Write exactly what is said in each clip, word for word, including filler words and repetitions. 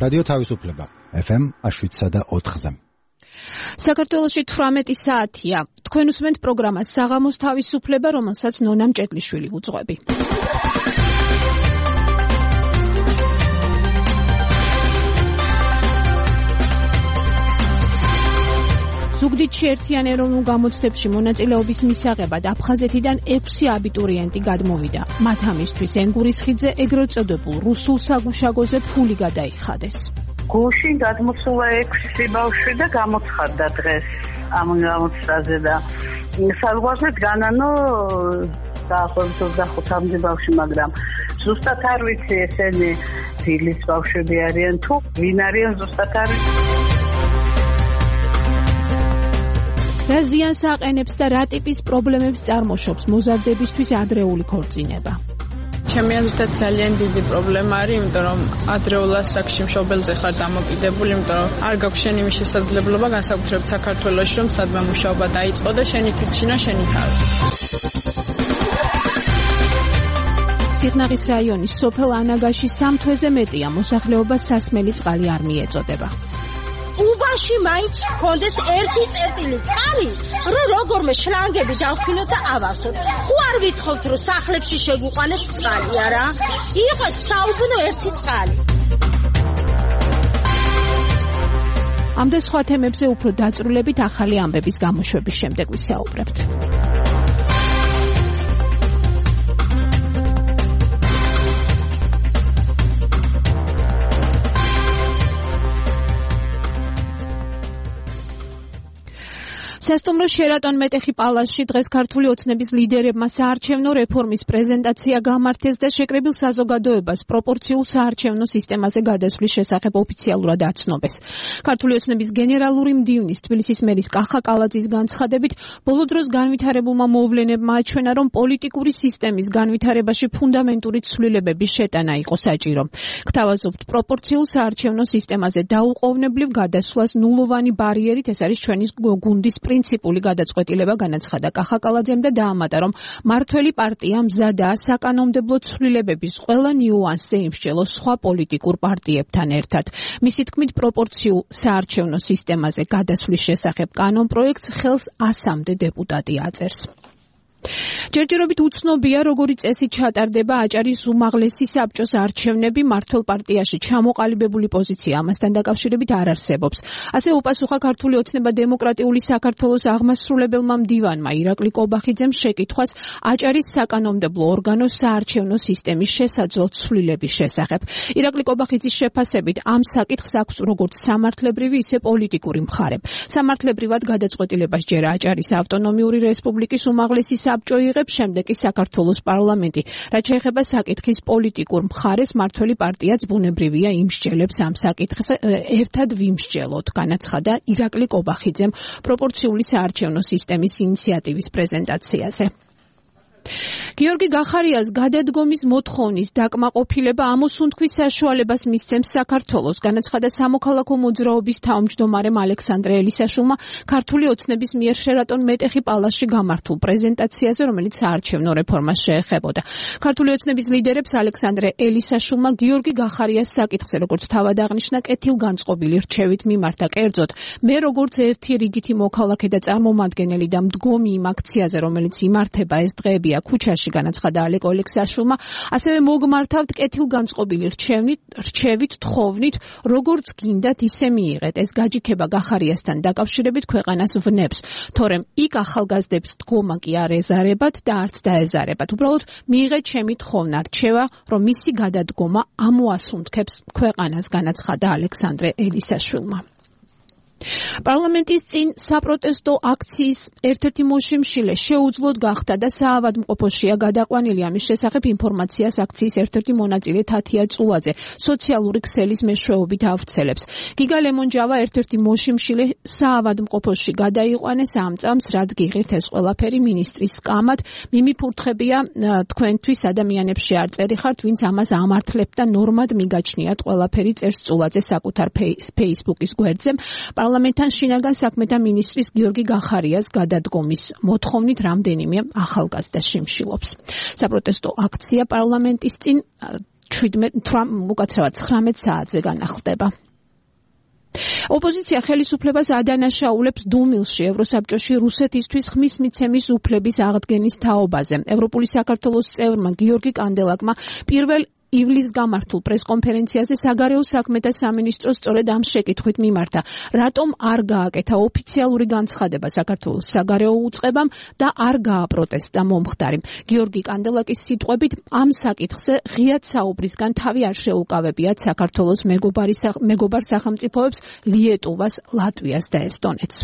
რადიო თავისუფლება ეფ ემ შვიდსა და ოთხზე. საქართველოში თვრამეტი საათია. თქვენ უსმენთ პროგრამას საღამოს თავისუფლება, რომელსაც ნონა მჭედლიშვილი უძღვები. ზუგდიდში ერთიან ეროვნულ გამოცდებში მონაწილეობის მისაღებად აფხაზეთიდან ექვსი აბიტურიენტი გადმოვიდა. მათ ამისთვის ენგურის ხიდზე ეგრეთ წოდებულ რუსულ საგუშაგოზე ფული გადაიხადეს. გუშინ გადმოსულა ექვსი ბავშვი და გამოცხადდა დღეს ამ გამოცდაზე და საზღვარზე დგანანო დაახლოებით ოცდახუთამდე ბავშვი, მაგრამ ზუსტად არ ვიცი ესენი დილის ბავშვები არიან თუ ვინ არიან, ზუსტად არ ვიცი. რა ზიანს აყენებს და რა ტიპის პრობლემებს წარმოშობს მოზარდებისთვის ადრეული ქორწინება? ჩემი აზრით ძალიან დიდი პრობლემა არის, იმიტომ რომ ადრეულ ასაკში მშობელზე ხარ დამოკიდებული, იმიტომ რომ არ გაქვს შენ იმის შესაძლებლობა, განსაკუთრებით საქართველოში, რომ სადმე მუშაობა დაიწყო და შენი თვითშინა შენი თავი. სიღნაღის რაიონის სოფელ ანაგაში სამ თვეზე მეტია მოსახლეობა სასმელი წყალი არ მიეწოდება. უბაში მაინც ჰქონდეს ერთი წერტილი წყალი, რომ როგორმე შლანგები დავხინოთ და ავასოთ. ხო არ ვითხოვთ, რომ სახლებში შეგვიყვანეთ წყალი, არა? იყოს საუბნო ერთი წყალი. ამ და სხვა თემებზე უფრო დაწვრილებით ახალი ამბების გამოშვების შემდეგ ვისაუბრებთ. სასტუმრო შერატონ მეტეხი პალასში დღეს ქართული ოცნების ლიდერებმა საარჩევნო რეფორმის პრეზენტაცია გამართეს და შეკრებილ საზოგადოებას პროპორციულ საარჩევნო სისტემაზე გადასვლის შესახებ ოფიციალურად აცნობეს. ქართული ოცნების გენერალური მდივნის თბილისის მერის კახა კალაძის განცხადებით, ბოლო დროს განვითარებულმა მოვლენებმა აჩვენა, რომ პოლიტიკური სისტემის განვითარებაში ფუნდამენტური ცვლილებების შეტანა იყო საჭირო. გთავაზობთ, პროპორციულ საარჩევნო სისტემაზე დაუყოვნებლივ გადასვლას ნულოვანი ბარიერით, ეს არის ჩვენი გუნდის პრინციპული გადაწყვეტილება, განაცხადა კახა კალაძემ და დაამატა, რომ მართველი პარტია მზადაა საკანონმდებლო ცვლილებების ყველა ნიუანსზე იმსჯელოს სხვა პოლიტიკურ პარტიებთან ერთად. მისი თქმით, პროპორციულ საარჩევნო სისტემაზე გადასვლის შესახებ კანონპროექტს ხელს ასამდე დეპუტატი აწერს. ჯერჯერობით უცნობია, როგორი წესით ჩატარდება აჭარის უმაღლესი საბჭოს არჩევნები. მმართველ პარტიაში ჩამოყალიბებული პოზიცია ამასთან დაკავშირებით არ არსებობს. ასე უპასუხა ქართული ოცნება დემოკრატიული საქართველოს აღმასრულებელმა მდივანმა ირაკლი კობახიძემ შეკითხვას აჭარის საკანონმდებლო ორგანოს საარჩევნო სისტემის შესაძლო ცვლილების შესახებ. ირაკლი კობახიძის შეფასებით, ამ საკითხს აქვს როგორც სამართლებრივი, ისე პოლიტიკური მხარე. სამართლებრივად გადაწყვეტილებას ჯერ აჭარის ავტონომიური რესპუბლიკის უმაღლესი საბჭო იღებს, შემდეგ კი საქართველოს პარლამენტი. რაც შეეხება საკითხის პოლიტიკურ მხარეს, მმართველი პარტიაც ბუნებრივია იმსჯელებს ამ საკითხს ერთად ვიმსჯელოთ, განაცხადა ირაკლი კობახიძემ პროპორციული საარჩევნო სისტემის ინიციატივის პრეზენტაციაზე. გიორგი გახარიას გადადგომის მოთხოვნის დაკმაყოფილება ამოსუნთქვის საშუალებას მისცემს საქართველოს, განაცხადა სამოქალაქო მოძრაობის თავმჯდომარემ ალექსანდრე ელისაშვილმა ქართული ოცნების მიერ შერატონ მეტეხი პალასში გამართულ პრეზენტაციაზე, რომელიც საარჩევნო რეფორმას შეეხებოდა. ქართული ოცნების ლიდერებს ალექსანდრე ელისაშვილმა გიორგი გახარიას საკითხზე, როგორც თავად აღნიშნა, კეთილგანწყობილი რჩევით მიმართა. კერძოდ, მე როგორც ერთი რიგითი მოქალაქე და წარმომადგენელი და მდგომი იმ აქციაზე, რომელიც იმართება ეს დღეები ქუჩაში, განაცხადა ალეკო ელისაშვილმა, ასევე მოგმართავთ კეთილგანწყობილი რჩევნით, რჩევით, თხოვნით, როგორც გინდათ ისე მიიღეთ. ეს გაჯიქება გახარიასთან დაკავშირებით ქვეყანას ვნებს, თორემ იქ ახალგაზრდებს დგომა კი არ ეზარებათ და არც დაეზარებათ. უბრალოდ მიიღეთ ჩემი თხოვნა, რჩევა, რომ მისი გადადგომა ამოასუნთქებს ქვეყანას, განაცხადა ალექსანდრე ელისაშვილმა. პარლამენტის წინ საპროტესტო აქციის ერთ-ერთი მოშიმშილე შეუძლოდ გახდა და საავადმყოფოშია გადაყვანილი. ამის შესახებ ინფორმაციას აქციის ერთ-ერთი მონაწილე თათია წულაძე სოციალური ქსელის მეშვეობით ავრცელებს. გიგა ლემონჯავა ერთ-ერთი მოშიმშილე საავადმყოფოში გადაიყვანეს ამ წამს, რაც გიღირთ ეს ყველაფერი მინისტრის სკამად. მიმიფურთხებია თქვენთვის ადამიანებში არ წერიხართ, ვინც ამას ამართლებთ და ნორმად მიგაჩნიათ ყველაფერი, წერს წულაძე საკუთარ ფეისბუქის გვერდზე. პარლამენტთან შინაგან საქმეთა მინისტრის გიორგი გახარიას გადადგომის მოთხოვნით რამდენიმე ახალგაზრდა შიმშილობს. საპროტესტო აქცია პარლამენტის წინ უკაცრავად ცხრამეტ საათზე განახლდება. ოპოზიცია ხელისუფლებას ადანაშაულებს დუმილში ევროსაბჭოში რუსეთისთვის ხმის მიცემის უფლების აღდგენის თაობაზე. ევროპული საქართველოს წევრმა გიორგი კანდელაკმა პირველ ივლის გამართულ პრესკონფერენციაზე საგარეო საქმეთა სამინისტროს სწორედ ამ შეკითხვით მიმართა, რატომ არ გააკეთა ოფიციალური განცხადება საქართველოს საგარეო უწყებამ და არ გააპროტესტა მომხდარი. გიორგი კანდელაკის სიტყვებით, ამ საკითხზე ღიად საუბრისგან თავი არ შეუკავებიათ საქართველოს მეგობარ სახელმწიფოებს ლიეტუვას, ლატვიას და ესტონეთს.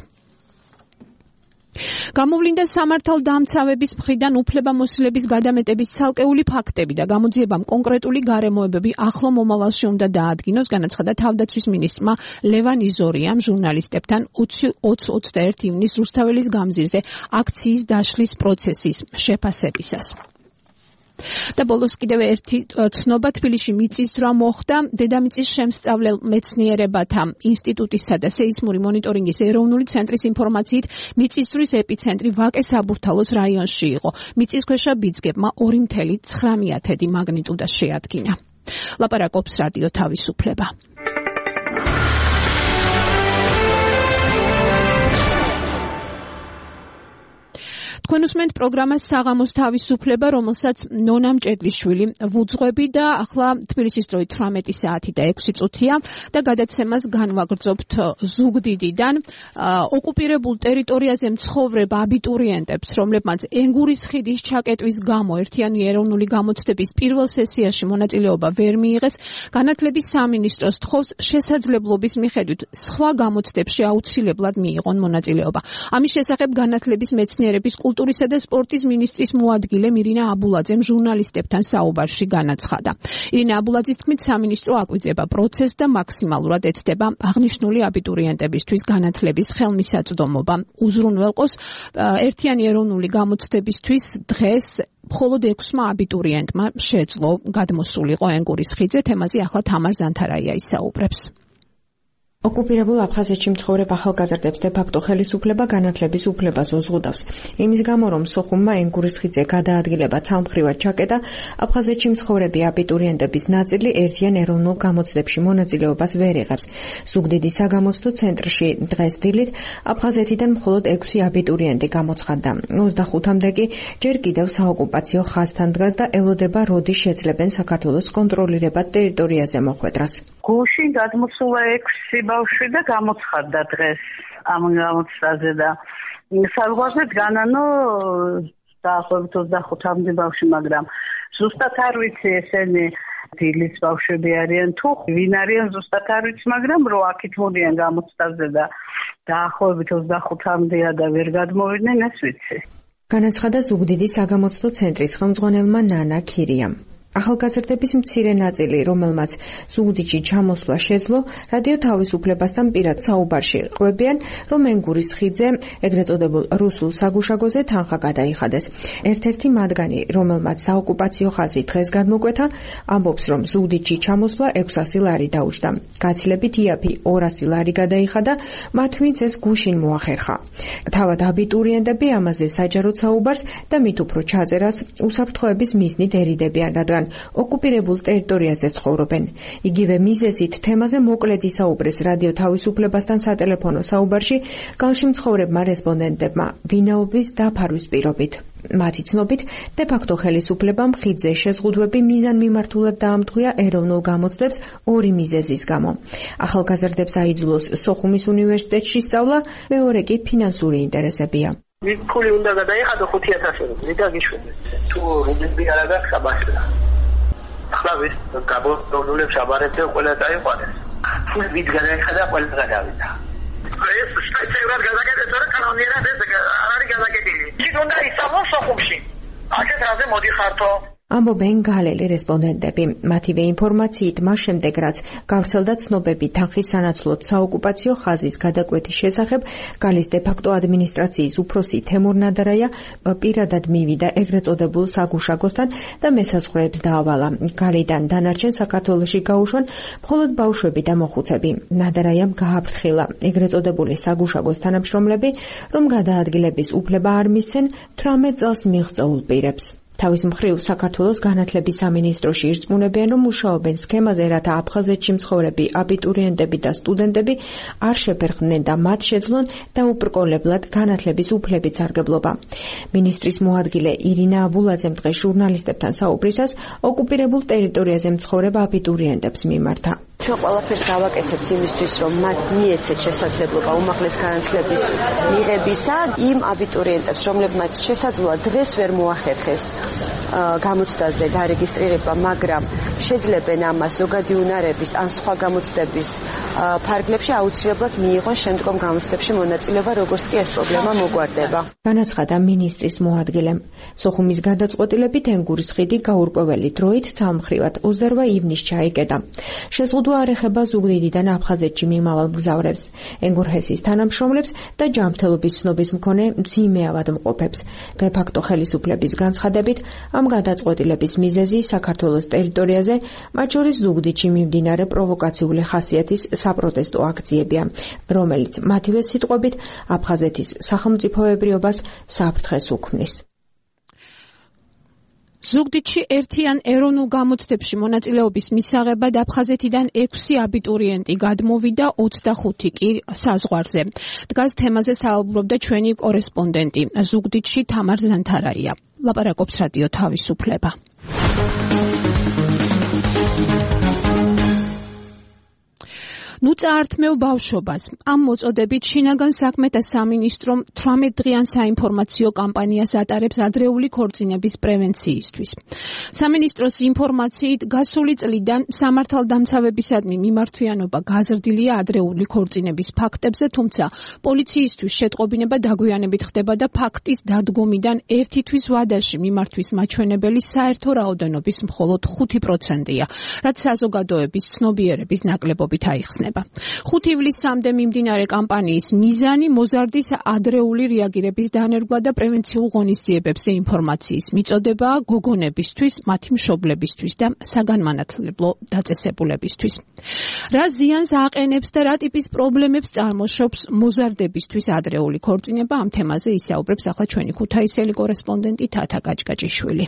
გამოვლინდა სამართალდამცავების მხრიდან უფლებამოსილების გადამეტების ცალკეული ფაქტები და გამოძიებამ კონკრეტული გარემოებები ახლო მომავალში უნდა დაადგინოს, განაცხადა თავდაცვის მინისტრმა ლევან იზორიამ ჟურნალისტებთან ოცი ოცდაერთი ივნის რუსთაველის გამზირზე აქციის დაშლის პროცესის შეფასებისას. და ბოლოს კიდევ ერთი ცნობა თბილისში მიწისძვრა მოხდა. დედამიწის შემსწავლელ მეცნიერებათა ინსტიტუტისა და სეისმური მონიტორინგის ეროვნული ცენტრის ინფორმაციით მიწისძვრის ეპიცენტრი ვაკე-საბურთალოს რაიონში იყო. მიწისქვეშა ბიძგებმა ორი მცდარი მაგნიტუდა შეადგინა. ლაპარაკობს რადიო თავისუფლება. თქვენ უსმენთ პროგრამას საღამოს თავისუფლება, რომელსაც ნონა მჭედლიშვილი ვუძღვები და ახლა თბილისის დროით თვრამეტი საათი და ექვსი წუთია და გადაცემას განვაგრძობთ ზუგდიდიდან. ოკუპირებულ ტერიტორიაზე მცხოვრებ აბიტურიენტებს, რომლებმაც ენგურის ხიდის ჩაკეტვის გამო ერთიანი ეროვნული გამოცდების პირველ სესიაში მონაწილეობა ვერ მიიღეს, განათლების სამინისტროს თხოვს შესაძლებლობის მიხედვით სხვა გამოცდებში აუცილებლად მიიღონ მონაწილეობა. ამის შესახებ განათლების მეცნიერების კულტურისა და სპორტის მინისტრის მოადგილე ირინა აბულაძემ ჟურნალისტებთან საუბარში განაცხადა. ირინა აბულაძის თქმით, სამინისტრო აკვირდება პროცესს და მაქსიმალურად ეცდება აღნიშნული აბიტურიენტებისთვის განათლების ხელმისაწვდომობა. უზრუნველყოს ერთიანი ეროვნული გამოცდებისთვის დღეს მხოლოდ ექვსმა აბიტურიენტმა შეძლო გადმოსულიყო ენგურის ხიდზე. თემაზე ახლა თამარ ზანთარაია ისაუბრებს. ოკუპირებულ აფხაზეთში მცხოვრებ ახალგაზრდებს de facto ხელისუფლება განათლების უფლებას უზღუდავს. იმის გამო, რომ სოხუმმა ენგურის ხიდზე გადაადგილება ცალმხრივად ჩაკეტა, აფხაზეთში მცხოვრები აბიტურიენტების ნაწილი ერთიან ეროვნულ გამოცდებში მონაწილეობას ვერ იღებს. ზუგდიდის საგამოცდო ცენტრში დღეს დილით აფხაზეთიდან მხოლოდ ექვსი აბიტურიენტი გამოცხადდა. ოცდახუთამდე კი ჯერ კიდევ საოკუპაციო ხაზთან დგას და ელოდება, როდის შეძლებენ საქართველოს კონტროლირებად ტერიტორიაზე მოხვედრას. გუშინ გადმოსულა ექვსი ბავშვი და გამოცხადდა დღეს ამ გამოცდაზე და საზღვარგარეთ განანო დაახლოებით ოცდახუთამდე ბავშვი, მაგრამ ზუსტად არ ვიცი ესენი დილის ბავშვები არიან თუ ვინ არიან ზუსტად არ ვიცი, მაგრამ რო აქეთ მოდიან გამოცდაზე და დაახლოებით ოცდახუთამდეა და ვერ გადმოვიდნენ, ეს ვიცი. განაცხადა ზუგდიდის საგამოცდო ცენტრის ხელმძღვანელმა ნანა ქირიამ. ახალგაზრდების მცირე ნაწილი, რომელმაც ზუგდიდში ჩამოსვლა შეძლო, რადიო თავისუფლებასთან პირად საუბარში ყვებიან, რომ ენგურის ხიდზე, ეგრეთ წოდებულ რუსულ საგუშაგოზე თანხა გადაიხადეს. ერთ-ერთი მათგანი, რომელმაც საოკუპაციო ხაზი დღეს გადმოკვეთა, ამბობს, რომ ზუგდიდში ჩამოსვლა ექვსასი ლარი დაუჯდა. გაცილებით იაფი ორასი ლარი გადაიხადა, მათ ვინც ეს გუშინ მოახერხა. თავად აბიტურიენტები ამაზე საჯაროდ საუბარს და მით უფრო ჩაწერას უსაფრთხოების მიზნით ერიდებიან, რადგან ოკუპირებულ ტერიტორიაზე ცხოვრობენ. იგივე მიზეზით თემაზე მოკლედ ისაუბრეს რადიო თავისუფლებასთან სატელეფონო საუბარში გალში მცხოვრებმა რესპონდენტებმა ვინაობის დაფარვის პირობით. მათი ცნობით, de facto ხელისუფლებამ ხიდზე შეზღუდვები მიზანმიმართულად დაამტყვია ეროვნულ გამოცდებს ორი მიზეზის გამო. ახალგაზრდებს აიძულოს სოხუმის უნივერსიტეტში სწავლა, მეორე კი ფინანსური ინტერესებია. ფული უნდა გადაიხადო ხუთი ათასი რუბლი და გიშვენდეს. თუ რუბლები არ აქვს აბაშლა. ახლა ვის გაბოლოულებს აბარებდა ყველა დაიყვანეს. ფული ვით გადაიხადა ყველა გადავიდა. ეს სპეციალურად გადაგაკეთეს, რა კანონიერად ეს არ არის გადაკეთილი. ის უნდა ისწავლოს სოხუმში. აქეთ რაზე მოდიხართო? ამბობენ გალელი რესპონდენტები. მათივე ინფორმაციით მას შემდეგ, რაც გავრცელდა ცნობები თანხის სანაცვლოდ საოკუპაციო ხაზის გადაკვეთის შესახებ, გალის de facto ადმინისტრაციის უფროსი თემურ ნადარაია პირადად მივიდა ეგრეთ წოდებულ საგუშაგოსთან და მესაზღვრეებს დაავალა. გალიდან დანარჩენ საქართველოში გაუშვან მხოლოდ ბავშვები და მოხუცები. ნადარაიამ გააფრთხილა ეგრეთ წოდებული საგუშაგოს თანამშრომლები, რომ გადაადგილების უფლება არ მისცენ თვრამეტ წელს მიღწეულ პირებს. თავის მხრივ საქართველოს განათლების სამინისტროში ირწმუნებიან, რომ მუშაობენ სქემაზე, რათა აფხაზეთში მცხოვრები აბიტურიენტები და სტუდენტები არ შეფერხდნენ და მათ შეძლონ დაუბრკოლებლად განათლების უფლებით სარგებლობა. მინისტრის მოადგილე ირინა აბულაძემ დღეს ჟურნალისტებთან საუბრისას ოკუპირებულ ტერიტორიაზე მცხოვრებ აბიტურიენტებს მიმართა. ჩვენ ყველაფერს გავაკეთებთ იმისთვის, რომ მათ მიეცეთ შესაძლებლობა უმაღლეს განათლების მიღებისა იმ აბიტურიენტებს, რომლებმაც შესაძლოა დღეს ვერ მოახერხეს გამოცდაზე დარეგისტრირება, მაგრამ შეძლებენ ამას ზოგადი უნარების ან სხვა გამოცდების ფარგლებში, აუცილებლად მიიღონ შემდგომ გამოცდებში მონაწილეობა, როგორც კი ეს პრობლემა მოგვარდება. განაცხადა მინისტრის მოადგილემ. სოხუმის გადაწყვეტილებით ენგურის ხიდი გაურკვეველი დროით ცალმხრივად ოცდაორმა ივნისს ჩაიკეტა. შეზღუდვა არ ეხება ზუგდიდიდან აფხაზეთში მიმავალ მგზავრებს, ენგურჰესის თანამშრომლებს და ჯანმრთელობის ცნობის მქონე მძიმე ავადმყოფებს. დე-ფაქტო ხელისუფლების განცხადებით, ამ გადაწყვეტილების მიზეზი საქართველოს ტერიტორიაზე, მათ შორის ზუგდიდში მიმდინარე პროვოკაციული ხასიათის საპროტესტო აქციებია, რომელიც მათივე სიტყვებით აფხაზეთის სახელმწიფოებრიობას საფრთხეს უქმნის. ზუგდიდში ერთიან ეროვნულ გამოცდებში მონაწილეობის მისაღებად აფხაზეთიდან ექვსი აბიტურიენტი გადმოვიდა, ოცდახუთი კი საზღვარზე. დგას თემაზე საუბრობდა ჩვენი კორესპონდენტი ზუგდიდში თამარ ზანთარაია. ლაპარაკობს რადიო თავისუფლება. ნუ წაართმევ ბავშვობას. ამ მოწოდებით შინაგან საქმეთა სამინისტრომ თვრამეტ დღიან საინფორმაციო კამპანიას ატარებს ადრეული ქორწინების პრევენციისთვის. სამინისტროს ინფორმაციით, გასული წლიდან სამართალდამცავებისადმი მიმართვიანობა გაზრდილია ადრეული ქორწინების ფაქტებზე, თუმცა პოლიციისთვის შეტყობინება დაგვიანებით ხდება და ფაქტის დადგომიდან ერთი თვის ვადაში მიმართვის მაჩვენებელი საერთო რაოდენობის მხოლოდ ხუთი პროცენტია, რაც საზოგადოების ცნობიერების ნაკლებობით აიხსნება. ხუთი ივლისამდე მიმდინარე კამპანიის მიზანი მოზარდის ადრეული რეაგირების დანერგვა და პრევენციულ ღონისძიებებზე ინფორმაციის მიწოდება გოგონებისთვის, მათი მშობლებისთვის და საგანმანათლებლო დაწესებულებისთვის. რა ზიანს აყენებს და რა ტიპის პრობლემებს წარმოშობს მოზარდებისთვის ადრეული ქორწინება, ამ თემაზე ისაუბრებს ახლა ჩვენი ქუთაისელი კორესპონდენტი თათა გაჭგაჭიშვილი.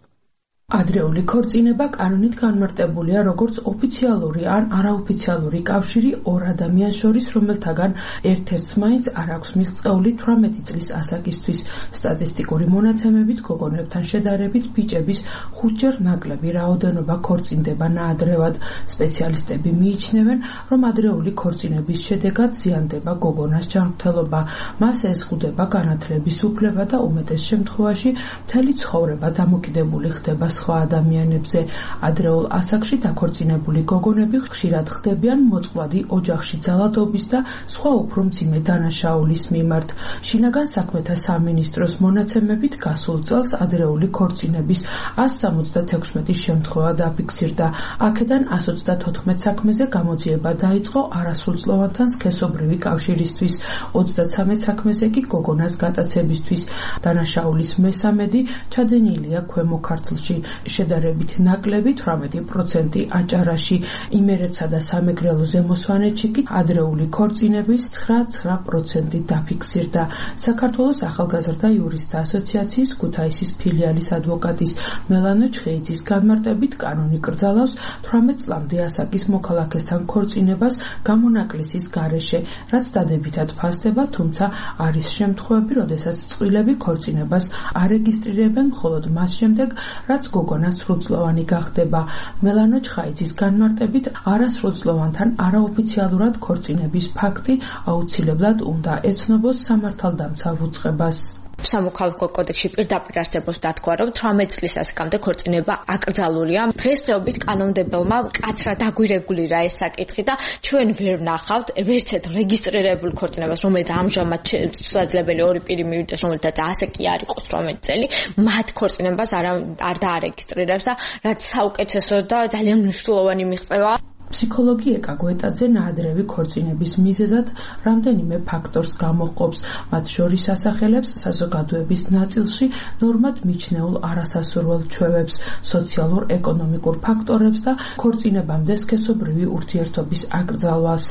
ადრეული ქორწინება კანონით განმარტებულია როგორც ოფიციალური ან არაოფიციალური კავშირი ორ ადამიანს შორის, რომელთაგან ერთ-ერთს მაინც არ აქვს მიღწეული თვრამეტი წლის ასაკისთვის. სტატისტიკური მონაცემებით გოგონებთან შედარებით ბიჭების ხუთჯერ ნაკლები რაოდენობა ქორწინდება ნაადრევად. სპეციალისტები მიიჩნევენ, რომ ადრეული ქორწინების შედეგად ზიანდება გოგონას ჯანმრთელობა, მას ეზღუდება განათლების უფლება და უმეტეს შემთხვევაში მთელი ცხოვრება დამოკიდებული ხდება სხვა ადამიანებზე. ადრეულ ასაკში დაქორწინებული გოგონები ხშირად ხდებიან მოწყვლადი ოჯახში ძალადობის და სხვა უფრო მძიმე დანაშაულის მიმართ. შინაგან საქმეთა სამინისტროს მონაცემებით გასულ წელს ადრეული ქორწინების ასს სამოცდათექვსმეტი შემთხვევა დაფიქსირდა. აქედან ასს ოცდათოთხმეტ საქმეზე გამოძიება დაიწყო არასრულწლოვანთან სქესობრივი კავშირისთვის, ოცდათსამეტ საქმეზე კი გოგონას გატაცებისთვის. დანაშაულის მესამედი ჩადენილია ქვემო ქართლში. შედარებით ნაკლები თვრამეტი პროცენტი აჭარაში, იმერეთსა და სამეგრელოზე მოსვანეთში კი ადრეული ქორწინების ცხრა პროცენტი დაფიქსირდა. საქართველოს ახალგაზრდა იურისტთა ასოციაციის ქუთაისის ფილიალის ადვოკატის მელანო ჩხეიძის განმარტებით კანონი კრძალავს თვრამეტ წლამდე ასაკის მოქალაქესთან ქორწინებას გამონაკლისის გარეშე, რაც დადებითად ფასდება, თუმცა არის შემთხვევები, როდესაც წყვილები ქორწინებას არეგისტრირებენ მხოლოდ მას შემდეგ, რაც გოგონა სრულწლოვანი გახდება. მელანო ჩხაიძის განმარტებით არასრულწლოვანთან არაოფიციალურად ქორწინების ფაქტი აუცილებლად უნდა ეცნობოს სამართალდამცავ უწყებას. სამოქალაქო კოდექსში პირდაპირ არსებობს დათქვა, რომ თვრამეტ წლის ასაკამდე ქორწინება აკრძალულია. დღესდღეობით კანონმდებელმა მკაცრად დაგვირეგულირა ეს საკითხი და ჩვენ ვერ ვნახავთ ვერცეთ რეგისტრირებულ ქორწინებას, რომელიც ამჟამად შესაძლებელი ორი პირი მივიდეს, რომელთაც ასე კი არ იყოს თვრამეტი წელი, მათ ქორწინებას არ არ დაარეგისტრირებს და რაც საუკეთესო და ძალიან მნიშვნელოვანი მიღწევა. ფსიქოლოგი ეკა გვეტაძე ნაადრევი ქორწინების მიზეზად რამდენიმე ფაქტორს გამოჰყოფს, მათ შორის ასახელებს საზოგადოების ნაწილში ნორმად მიჩნეულ არასასურველ ჩვევებს, სოციალურ-ეკონომიკურ ფაქტორებს და ქორწინებამდე სქესობრივი ურთიერთობის აკრძალვას.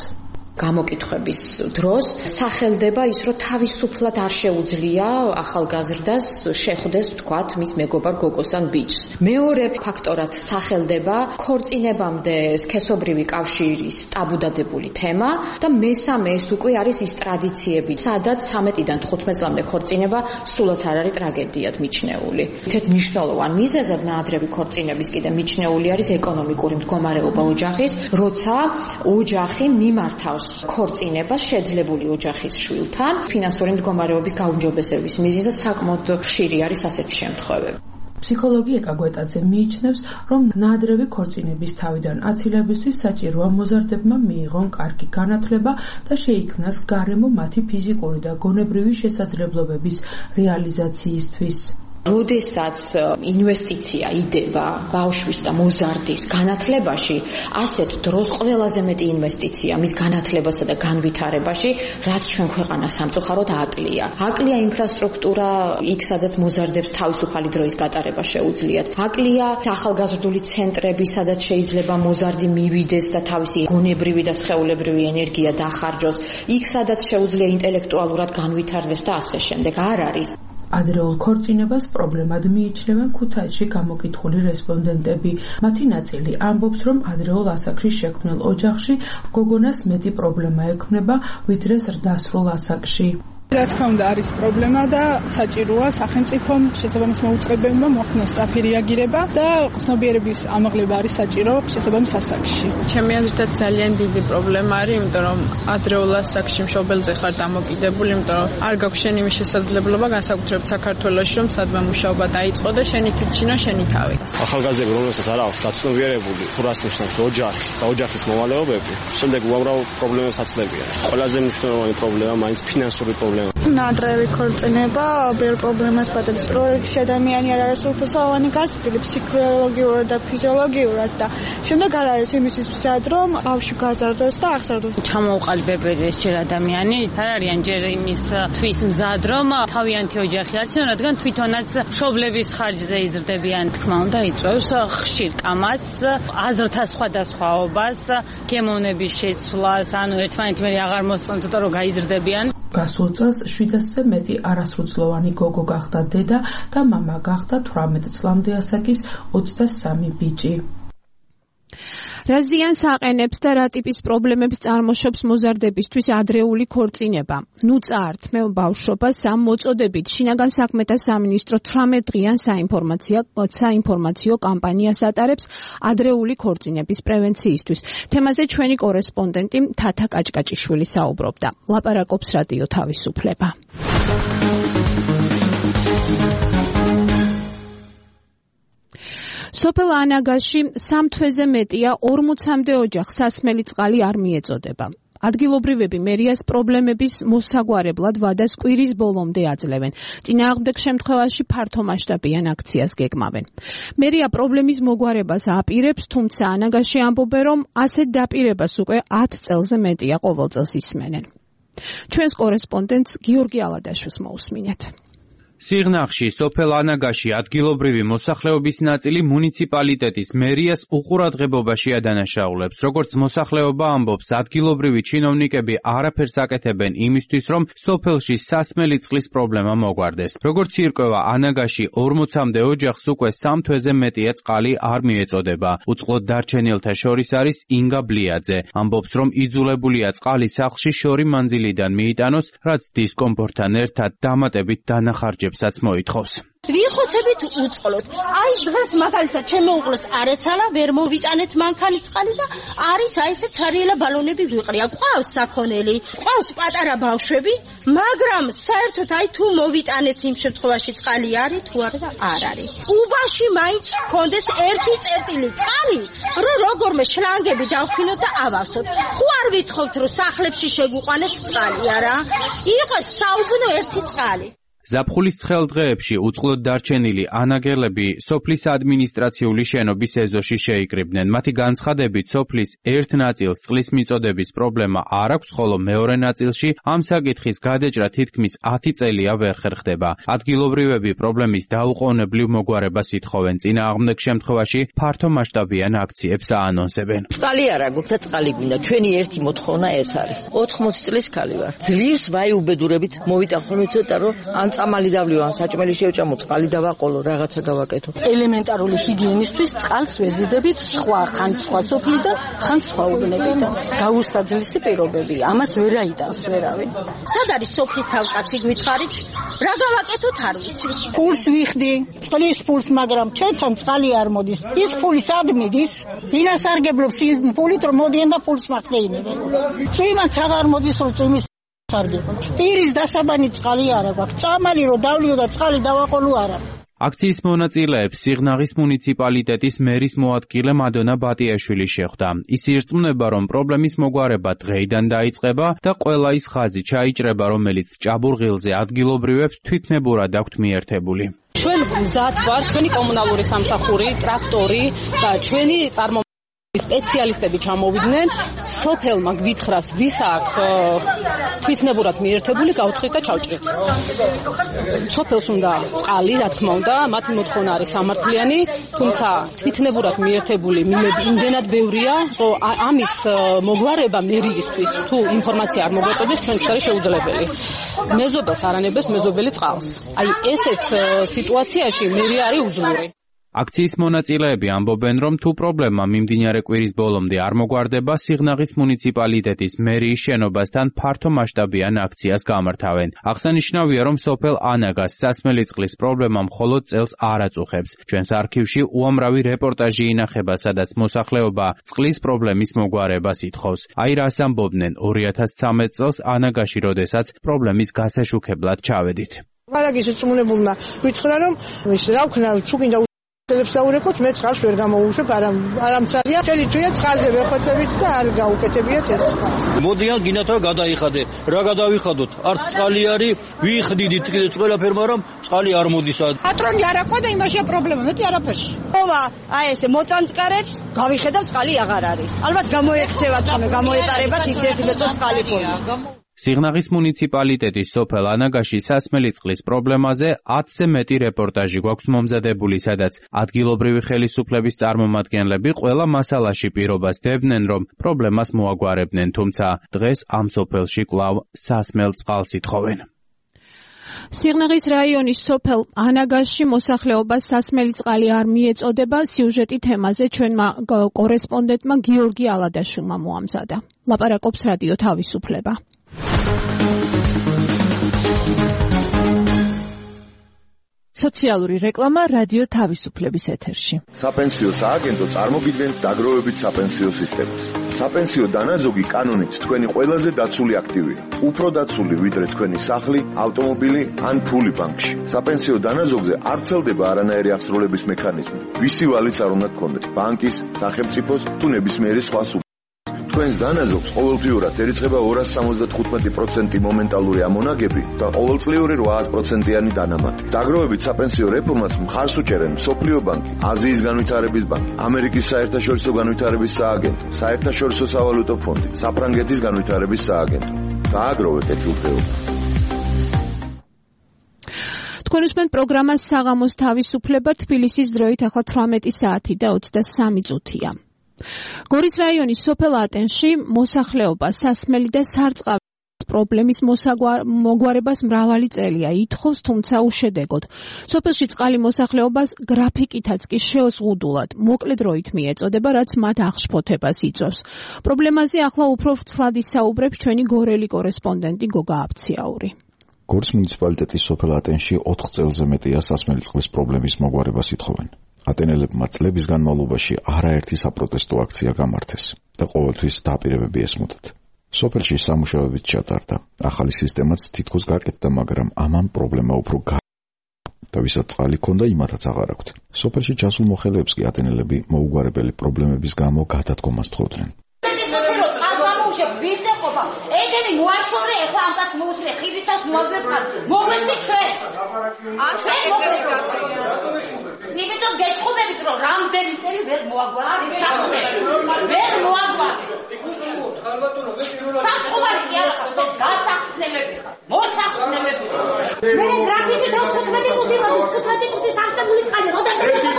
გამოკითხების დროს სახელდება ის, რომ თავისუფლად არ შეუძლია ახალგაზრდას შეხვდეს, თქვათ, მის მეგობარ გოგოსთან ბიჭს. მეორე ფაქტორად სახელდება ქორწინებამდე სქესობრივი კავშირის ტაბუდადებული თემა და მესამე ეს უკვე არის ის ტრადიციები, სადაც ცამეტიდან თხუთმეტ წლამდე ქორწინება სულაც არ არის ტრაგედიად მიჩნეული. ერთ მნიშვნელოვანი მიზეზად ნაადრევი ქორწინების კიდე მიჩნეული არის ეკონომიკური მდგომარეობა ოჯახის, როცა ოჯახი მიმართავს ქორწინებას შეძლებული ოჯახის შვილთან, ფინანსური მდგომარეობის გაუმჯობესების მიზეზად საკმაოდ ხშირი არის ასეთი შემთხვევები. ფსიქოლოგი ეკა გვეტაძე მიიჩნევს, რომ ნაადრევი ქორწინების თავიდან აცილებისთვის საჭიროა მოზარდებმა მიიღონ კარგი განათლება და შეიქმნას გარემო მათი ფიზიკური და გონებრივი შესაძლებლობების რეალიზაციისთვის. როდესაც ინვესტიცია იდება ბავშვის და მოზარდის განათლებაში, ასეთ დროს ყველაზე მეტი ინვესტიცია მის განათლებასა და განვითარებაში, რაც ჩვენ ქვეყანა სამწუხაროდ აკლია. აკლია ინფრასტრუქტურა, იქ სადაც მოზარდებს თავისუფალი დროის გატარება შეუძლიათ. აკლია ახალგაზრდული ცენტრები, სადაც შეიძლება მოზარდი მივიდეს და თავისი გონებრივი და სხეულებრივი ენერგია დახარჯოს. იქ სადაც შეუძლია ინტელექტუალურად განვითარდეს და ასე შემდეგ. არ არის. ადრეულ ქორწინებას პრობლემად მიიჩნევენ ქუთაისში გამოკითხული რესპონდენტები. მათი ნაწილი ამბობს, რომ ადრეულ ასაკში შექმნილ ოჯახში გოგონას მეტი პრობლემა ექმნება, ვიდრე ზრდასრულ ასაკში. რა თქმა უნდა არის პრობლემა და საჭიროა სახელმწიფომ შესაბამის მოუწყებელმა მოახდინოს სწრაფი რეაგირება და ცნობიერების ამაღლება არის საჭირო შესაბამის ასაკში. ჩემი აზრით ძალიან დიდი პრობლემა არის, იმიტომ რომ ადრეულ ასაკში მშობელზე ხარ დამოკიდებული, იმიტომ რომ არ გაქვს შენ იმის შესაძლებლობა განსაკუთრებით საქართველოში, რომ სადმე მუშაობა დაიწყო და შენი თვითჩინო შენი თავი. ახალგაზრდები, რომლებსაც არ აქვს დაცნობიერებული თუ რას ნიშნავს ოჯახი და ოჯახის მოვალეობები, შემდეგ უამრავ პრობლემებს აცლებიან. ყველაზე მნიშვნელოვანი პრობლემა მაინც ფინანსური პრობლემა. ნაადრევი ქორწინება ბევრ პრობლემას პატებს. პროექტში ადამიანი არ არის უფასოვანი გასწრებული ფსიქოლოგიურად და ფიზიოლოგიურად და შემდეგ არ არის იმისთვის მზად, რომ ბავშვი გაზარდოს და აღზარდოს. ჩამოუყალიბებელი ჯერ ადამიანი არ არიან ჯერ იმის თვის მზად, რომ თავიანთი ოჯახი არჩენ, რადგან თვითონაც მშობლების ხარჯზე იზრდებიან. თქმა უნდა იწვევს ხშირ კამათს, აზრთა სხვადასხვაობას, გემოვნების შეცვლას, ანუ ერთმანეთი მე აღარ მოსწონს, თორე რომ გაიზრდებიან. გასულ წელს შვიდასზე მეტი არასრულწლოვანი გოგო გახდა დედა და მამა გახდა თვრამეტ წლამდე ასაკის ოცდასამი ბიჭი. რა ზიანს აყენებს და რა ტიპის პრობლემებს წარმოშობს მოზარდებისთვის ადრეული ქორწინება? ნუ წაართმევ ბავშვობას ამ მოწოდებით შინაგან საქმეთა სამინისტრო თვრამეტ დღიან საინფორმაციო საინფორმაციო კამპანიას ატარებს ადრეული ქორწინების პრევენციისთვის. თემაზე ჩვენი კორესპონდენტი თათა კაჭკაჭიშვილი საუბრობდა. ლაპარაკობს რადიო თავისუფლება. სოფელ ანაგაში სამ თვეზე მეტია ორმოცამდე ოჯახს სასმელი წყალი არ მიეწოდება. ადგილობრივები მერიას პრობლემების მოსაგვარებლად ვადას კვირის ბოლომდე აძლევენ. წინააღმდეგ შემთხვევაში ფართომასშტაბიან აქციას გეგმავენ. მერია პრობლემის მოგვარებას აპირებს, თუმცა ანაგაში ამბობენ, რომ ასეთ დაპირებას უკვე ათ წელზე მეტია ყოველწელს ისმენენ. ჩვენს კორესპონდენტს გიორგი ალადაშვილს მოусმინეთ. სიღნაღში, სოფელ ანაგაში ადგილობრივი მოსახლეობის ნაწილი მუნიციპალიტეტის მერიას უყურადღებობაში ადანაშაულებს. როგორც მოსახლეობა ამბობს, ადგილობრივი ჩინოვნიკები არაფერს აკეთებენ იმისთვის, რომ სოფელში სასმელი წყლის პრობლემა მოგვარდეს. როგორც ირკვევა, ანაგაში ორმოცამდე ოჯახს უკვე სამ თვეზე მეტია წყალი არ მიეწოდება. უწყლოდ დარჩენილთა შორის არის ინგა ბლიაძე. ამბობს, რომ იძულებულია წყალი სახლში შორი მანძილიდან მიიტანოს, რაც დისკომფორტთან ერთად დამატებით დანახარჯებს მოითხოვს. ვიხოცებით უწყლოდ. აი დღეს მაგალითად ჩემო უყლეს არ ეცალა, ვერ მოვიტანეთ მანქანი წყალი და არის აი ესე ცარიელა ბალონები ვიყრია. ყავს საქონელი, ყავს პატარა ბავშვები, მაგრამ საერთოდ აი თუ მოვიტანეს იმ შემთხვევაში წყალი არის თუ არა და არ არის. უბაში მაინც კონდეს ერთი წერტილი წყალი, რომ როგორმე შლანგები დავქინოთ და ავავსოთ. ხო არ ვითხოვთ რომ სახლებში შეგვიყვანეთ წყალი, არა? იყოს საუბნო ერთი წყალი. ზაფხულის ცხელ დღეებში უწყლოდ დარჩენილი ანაგელები სოფლის ადმინისტრაციული შენობის ეზოში შეიკრიბნენ. მათი განცხადებით, სოფლის ერთ ნაწილს წყლის მიწოდების პრობლემა არ აქვს, ხოლო მეორე ნაწილში ამ საკითხის გადაჭრა თითქმის ათი წელია ვერ ხერხდება. ადგილობრივები პრობლემის დაუყოვნებლივ მოგვარებას ითხოვენ. წინააღმდეგ შემთხვევაში ფართო მასშტაბიან აქციებს აანონსებენ. წყალი არა გვაქვს და წყალი გვინდა. ჩვენი ერთი მოთხოვნა ეს არის. ოთხმოცი წლის ქალი ვარ. ძლიერს ვაი უბედურებით მოვიტანხმე ცოტა რომ ან წამალი დავლიო, ან საჭმელი შევჭამო, წყალი დავაყოლო, რაღაცა გავაკეთო. ელემენტარული ჰიგიენისთვის წყალს ვეზიდებით სხვა ხან სხვა სოფლიდან, ხან სხვა უბნებიდან. გაუსაძლისი პირობებია. ამას ვერ აიტანს ვერავინ. სად არის სოფლის თავკაცი გითხარით? რა გავაკეთოთ არ ვიცი. ფულს ვიხდი, წყლის ფულს, მაგრამ ჩვენთან წყალი არ მოდის. ის ფული სად მიდის? ინასარგებლობს ფულით რომ მოდიან და ფულს მახდეინებენ. წვიმაც აღარ მოდის რომ წვიმის სარგებლობს. პირის დასაბანი წყალი არა გვაქვს. წამალი რომ დავლიო და წყალი დავაყოლო არა. აქციის მონაწილეებს სიღნაღის მუნიციპალიტეტის მერის მოადგილე მადონა ბატიაშვილი შეხვდა. ის ირწმუნება, რომ პრობლემის მოგვარება დღეიდან დაიწყება და ყველა ის ხაზი ჩაიჭრება, რომელიც ჭაბურღილზე ადგილობრივებს თვითნებურად აქვთ მიერთებული. ჩვენ მზად ვართ, ჩვენი კომუნალური სამსახური, ტრაქტორი და ჩვენი წარმო სპეციალისტები ჩამოვიდნენ, სოფელმა გვითხრას ვის აქვს თვითნებურად მიერთებული, გავთხრით და ჩავჭრით. სოფელს უნდა წყალი, რა თქმა უნდა, მათი მოთხოვნა არის სამართლიანი, თუმცა თვითნებურად მიერთებული მიმები იმდენად ბევრია, რომ ამის მოგვარება მერიისთვის თუ ინფორმაცია არ მოგვაწოდეს, ჩვენთვის არის შეუძლებელი. მეზობას არანებდეს მეზობელი წყალს. აი ესეთ სიტუაციაში მერი არის უძლური. აქციის მონაწილეები ამბობენ, რომ თუ პრობლემა მიმდინარე კვირის ბოლომდე არ მოგვარდება, სიღნაღის მუნიციპალიტეტის მერიის შენობასთან ფართო მასშტაბიან აქციას გამართავენ. აღსანიშნავია, რომ სოფელ ანაგას სასმელი წყლის პრობლემა მხოლოდ წელს არ აწუხებს. ჩვენს არქივში უამრავი რეპორტაჟი ინახება, სადაც მოსახლეობა წყლის პრობლემის მოგვარებას ითხოვს. აი რას ამბობდნენ ორი ათას ცხრამეტ წელს ანაგაში, როდესაც პრობლემის გასაშუქებლად ჩავედით. არაგის უწმუნებულმა გითხრა, რომ ის რა ვქნა, თუ გინდა დაურეკოთ, მე წყალს ვერ გამოუშვებ, არა არამცალია, მთელი თვია წყალზე ვეხოცებით და არ გაუკეთებიათ ეს. მოდიან გინათა გადაიხადე. რა გადავიხადოთ? არც წყალი არის, ვიხდიდით კიდეც ყველაფერ, მაგრამ წყალი არ მოდის. პატრონი არ აყვა და იმაშია პრობლემა, მეტი არაფერში. ხომა, აი ესე მოწანწკარებს, გავიხედავ წყალი აღარ არის. ალბათ გამოექცევათ, ამე გამოეტარებათ ის ერთი მეტო წყალი ქონდა. სიღნაღის მუნიციპალიტეტის სოფელ ანაგაში სასმელი წყლის პრობლემაზე ათზე მეტი რეპორტაჟი გვაქვს მომზადებული, სადაც ადგილობრივი ხელისუფლების წარმომადგენლები ყველა მასალაში პირობას დებდნენ, რომ პრობლემას მოაგვარებდნენ, თუმცა დღეს ამ სოფელში კვლავ სასმელ წყალს ითხოვენ. სიღნაღის რაიონის სოფელ ანაგაში მოსახლეობას სასმელი წყალი არ მიეწოდება. სიუჟეტი თემაზე ჩვენმა კორესპონდენტმა გიორგი ალადაშვილმა მოამზადა. ლაპარაკობს რადიო თავისუფლება. სოციალური რეკლამა რადიო თავისუფლების ეთერში. საპენსიო სააგენტო წარმოგიდგენთ დაგროვებით საპენსიო სისტემას. საპენსიო დანაზოგი კანონით თქვენი ყველაზე დაცული აქტივია. უფრო დაცული ვიდრე თქვენი სახლი, ავტომობილი ან ფული ბანკში. საპენსიო დანაზოგზე არ ვრცელდება არანაირი აღსრულების მექანიზმი. ვისი ვალიც არ უნდა გქონდეთ, ბანკის, სახელმწიფოს თუ ნებისმიერი სხვა სუბიექტის. თქვენს დანაზოგს ყოველდღიურად ერიცხება ორას სამოცდათხუთმეტი პროცენტი მომენტალური ამონაგები და ყოველწლიური რვაას პროცენტიანი დანამატი. დაგროვებით საპენსიო რეფორმას მხარს უჭერენ მსოფლიო ბანკი, აზიის განვითარების ბანკი, ამერიკის საერთაშორისო განვითარების სააგენტო, საერთაშორისო სავალუტო ფონდი, საფრანგეთის განვითარების სააგენტო. დააგროვეთ ეჭვმრეობა. თქვენ უსმენთ პროგრამას საღამოს თავისუფლება, თბილისის დროით ახლა თვრამეტი საათი და ოცდასამი წუთია. გორის რაიონის სოფელ ატენში მოსახლეობა სასმელი და სარწყავი პრობლემის მოგვარებას მრავალი წელია ითხოვს, თუმცა უშედეგოდ. სოფელში წყალი მოსახლეობას გრაფიკითაც კი შეოზღუდულად, მოკლე დროით მიეწოდება, რაც მათ აღშფოთებას იწვევს. პრობლემაზე ახლა უფრო ვრცლად ისაუბრებს ჩვენი გორელი კორესპონდენტი გოგა აბციაური. გორის მუნიციპალიტეტის სოფელ ატენში ოთხ წელზე მეტია სასმელი წყლის პრობლემის მოგვარებას ითხოვენ. ატენელებმა წლების განმავლობაში არაერთი საპროტესტო აქცია გამართეს და ყოველთვის დაპირებები ესმოდათ. სოფელში სამუშაოებიც ჩატარდა. ახალი სისტემაც თითქოს გაკეთდა, მაგრამ ამან პრობლემა უფრო და ვისაც წყალი ქონდა, იმათაც აღარ აქვთ. სოფელში ჩასულ მოხელეებს კი ატენელები მოუგვარებელი პრობლემების გამო გადადგომას თხოვდნენ. ხმა. ეგენი მოაშორე ეხლა ამას მოუსწრე ხიდისას მოაგვეთ ხარ. მოგვეცი ჩვენ. არ შეიძლება. იმიტომ გეჭხობებით რომ რამდენი წელი ვერ მოაგვარი საქმეში. ვერ მოაგვარი. ალბათო მე პირველად საქმარი კი არა ხო გასახსნელები ხარ. მოსახსნელები. მე გრაფიკით რომ თხუთმეტი წუთი თხუთმეტი წუთი სამწებული წყალი როდა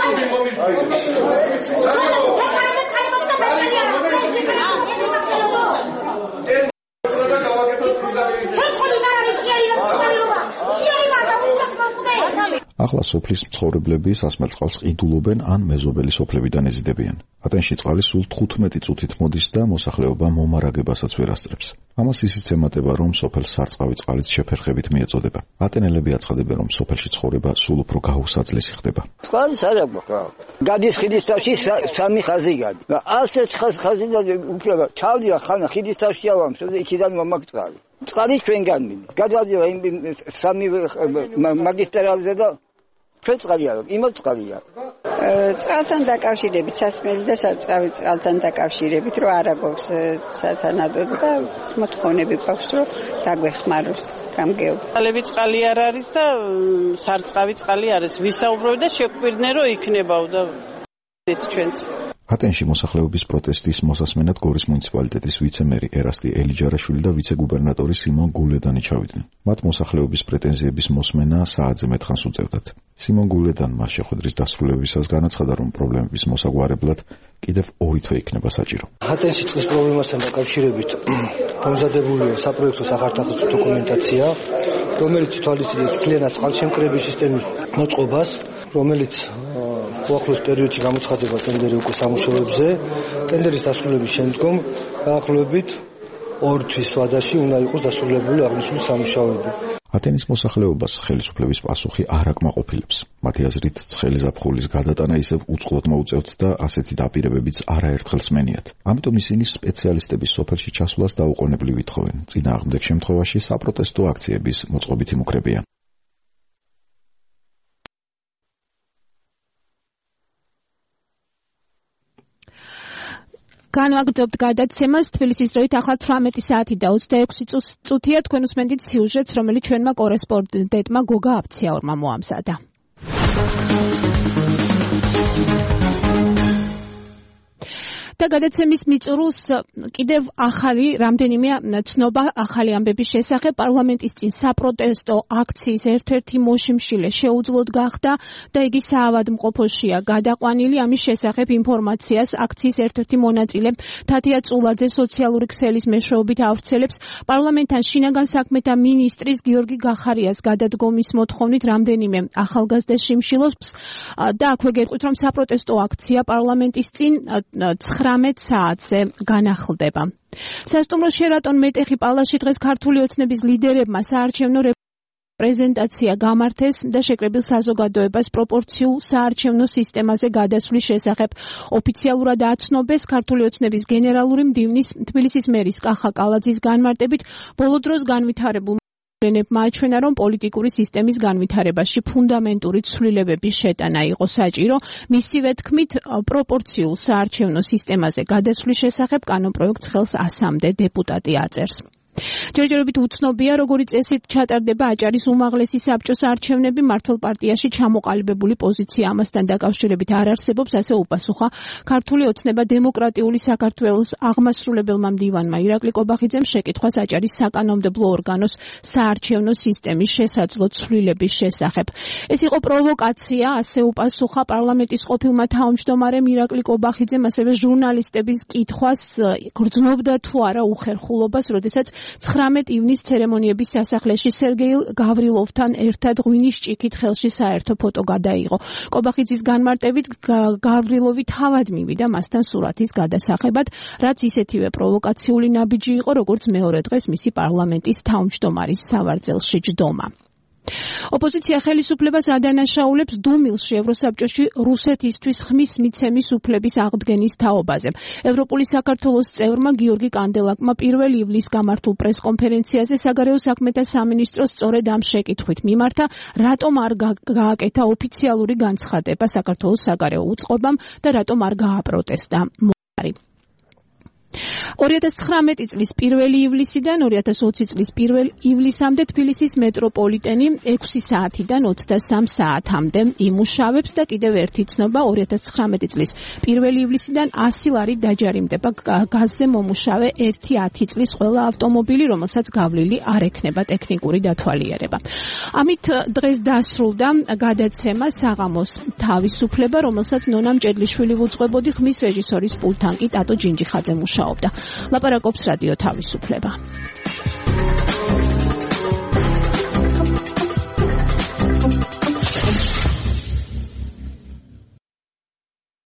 ახლა სოფლის მცხოვრებლები სასმელწყალს ყიდულობენ ან მეზობელი სოფლებიდან ეზიდებიან. ატენში წყალი სულ თხუთმეტი წუთით მოდის და მოსახლეობა მომარაგებასაც ვერ ასწრებს. ამას ისიც ემატება, რომ სოფელს სარწყავი წყალით შეფერხებით მიეწოდება. ატენელები აცხადებენ, რომ სოფელში ცხოვრება სულ უფრო გაუსაძლესი ხდება. წყალი არ აქვს. გადის ხიდის თავში სამი ხაზი გადის. ასეთ ხაზი უფლება ჩავდია ხანა ხიდის თავში ავამ, იქიდან მომაქვს წყალი. წყალი ჩვენგან მიდის. გადავდიო იმ სამი მაგისტრალზე და ჩვენ წყალი არ აქვს, იმათ წყალია. წყალთან დაკავშირებით, სასმელი და სარწყავი წყალთან დაკავშირებით, რომ არა გვაქვს სათანადოდ და მოთხოვნები გვაქვს, რომ დაგვეხმაროს გამგეობა. წყალები წყალი არ არის და სარწყავი წყალი არის. ვისაუბრებ და შეგვირდნენ, რომ იქნებაო და ჩვენც. ატენში მოსახლეობის პროტესტის მოსასმენად გორის მუნიციპალიტეტის ვიცე-მერი ერასტი ელიჯარაშვილი და ვიცე-გუბერნატორი სიმონ გულედანი ჩავიდნენ. მათ მოსახლეობის პრეტენზიების მოსმენა საათზე მეტხანს უწევდათ. სიმონ გულედანმა შეხვედრის დასრულებისას განაცხადა, რომ პრობლემების მოსაგვარებლად კიდევ ორი თვე იქნება საჭირო. ატენში წყლის პრობლემასთან დაკავშირებით მომზადებულია საპროექტო სახარდახვეწილ დოკუმენტაცია, რომელიც თვალისწინებს მთლიანად წყალშემკრების სისტემის მოწყობას, რომელიც უახლოეს პერიოდში გამოცხადება ტენდერი უკვე სამუშაოებზე. ტენდერის დასრულების შემდგომ დაახლოებით ორი თვის ვადაში უნდა იყოს დასრულებული აღნიშნული სამუშაოები. ატენის მოსახლეობას ხელისუფლების პასუხი არ აკმაყოფილებს. მათი აზრით, ცხელი ზაფხულის გადატანა ისევ უწყლოდ მოუწევთ და ასეთი დაპირებებიც არაერთხელ სმენიათ. ამიტომ ისინი სპეციალისტების სოფელში ჩასვლას დაუყოვნებლივ ითხოვენ. წინააღმდეგ შემთხვევაში საპროტესტო აქციების მოწყობით იმუქრებიან. განვაგრძობთ გადაცემას თბილისის დროით ახლა თვრამეტი საათი და ოცდაექვსი წუთია. თქვენ უსმენთ სიუჟეტს, რომელიც ჩვენმა კორესპონდენტმა გოგა აფციაურმა მოამზადა. და გადაცემის მიწურულს კიდევ ახალი რამდენიმე ცნობა ახალი ამბების შესახებ. პარლამენტის წინ საპროტესტო აქციის ერთ-ერთი მოშიმშილე შეუძლოდ გახდა და იგი საავადმყოფოშია გადაყვანილი. ამის შესახებ ინფორმაციას აქციის ერთ-ერთი მონაწილე თათია წულაძე სოციალური ქსელის მეშვეობით ავრცელებს. პარლამენტთან შინაგან საქმეთა მინისტრის გიორგი გახარიას გადადგომის მოთხოვნით რამდენიმე ახალგაზრდა შიმშილობს და აქვე გეტყვით, რომ საპროტესტო აქცია პარლამენტის წინ ცხრამეტ საათზე განახლდება. სასტუმრო შერატონ მეტეხი პალასში დღეს ქართული ოცნების ლიდერებმა საარჩევნო პრეზენტაცია გამართეს და შეკრებილ საზოგადოებას პროპორციულ საარჩევნო სისტემაზე გადასვლის შესახებ ოფიციალურად აცნობეს. ქართული ოცნების გენერალური მდივნის თბილისის მერის კახა კალაძის განმარტებით ბოლო დროს განვითარებულ მაჩვენა, რომ პოლიტიკური სისტემის განვითარებაში ფუნდამენტური ცვლილებების შეტანა იყო საჭირო. მისივე თქმით, პროპორციულ საარჩევნო სისტემაზე გადასვლის შესახებ კანონპროექტს ხელს ასამდე დეპუტატი აწერს. ჯერჯერობით უცნობია, როგორი წესით ჩატარდება აჭარის უმაღლესი საბჭოს არჩევნები. მართლ პარტიაში ჩამოყალიბებული პოზიცია ამასთან დაკავშირებით არ არსებობს, ასე უპასუხა ქართული ოცნება დემოკრატიული საქართველოს აღმასრულებელმა მდივანმა ირაკლი კობახიძემ შეკითხვას აჭარის საკანონმდებლო ორგანოს საარჩევნო სისტემის შესაძლო ცვლილების შესახებ. ეს იყო პროვოკაცია, ასე უპასუხა პარლამენტის ყოფილმა თავმჯდომარემ ირაკლი კობახიძემ, ასევე ჟურნალისტების კითხვას გრძნობდა თუ არა უხერხულობას, როდესაც ცხრამეტ ივნისს ცერემონიების სასახლეში სერგეი გავრილოვთან ერთად ღვინის ჭიქით ხელში საერთო ფოტო გადაიღო. კობახიძის განმარტებით გავრილოვი თავად მივიდა მასთან სურათის გადასაღებად, რაც ისეთივე პროვოკაციული ნაბიჯი იყო, როგორც მეორე დღეს მისი პარლამენტის თავმჯდომარის სავარძელში ჯდომა. ოპოზიცია ხელისუფლებას ადანაშაულებს დუმილში ევროსაბჭოში რუსეთისთვის ხმის მიცემის უფლების აღდგენის თაობაზე. ევროპული საქართველოს წევრმა გიორგი კანდელაკმა პირველ ივლისს გამართულ პრესკონფერენციაზე საგარეო საქმეთა სამინისტროს სწორედ ამ შეკითხვით მიმართა, რატომ არ გააკეთა ოფიციალური განცხადება საქართველოს საგარეო უწყობამ და რატომ არ გააპროტესტა. ორი ათას ცხრამეტი წლის პირველი ივლისიდან ორი ათას ოცი წლის პირველ ივლისამდე თბილისის მეტროპოლიტენი ექვსი საათიდან ოცდასამ საათამდე იმუშავებს და კიდევ ერთი ცნობა ორი ათას ცხრამეტი წლის პირველი ივლისიდან ასი ლარი დაჯარიმდება გაზზე მომუშავე ერთი ათი წლის ყველა ავტომობილი, რომელსაც გავლილი არ ექნება ტექნიკური დათვალიერება. ამით დღეს დასრულდა გადაცემა საღამოს თავისუფლება, რომელსაც ნონა მჭედლიშვილი ვუძღვებოდი, ხმის რეჟისორის პულტთან კი ტატო ჯინჯიხაძე მუშაობდა. ლაპარაკობს რადიო თავისუფლება.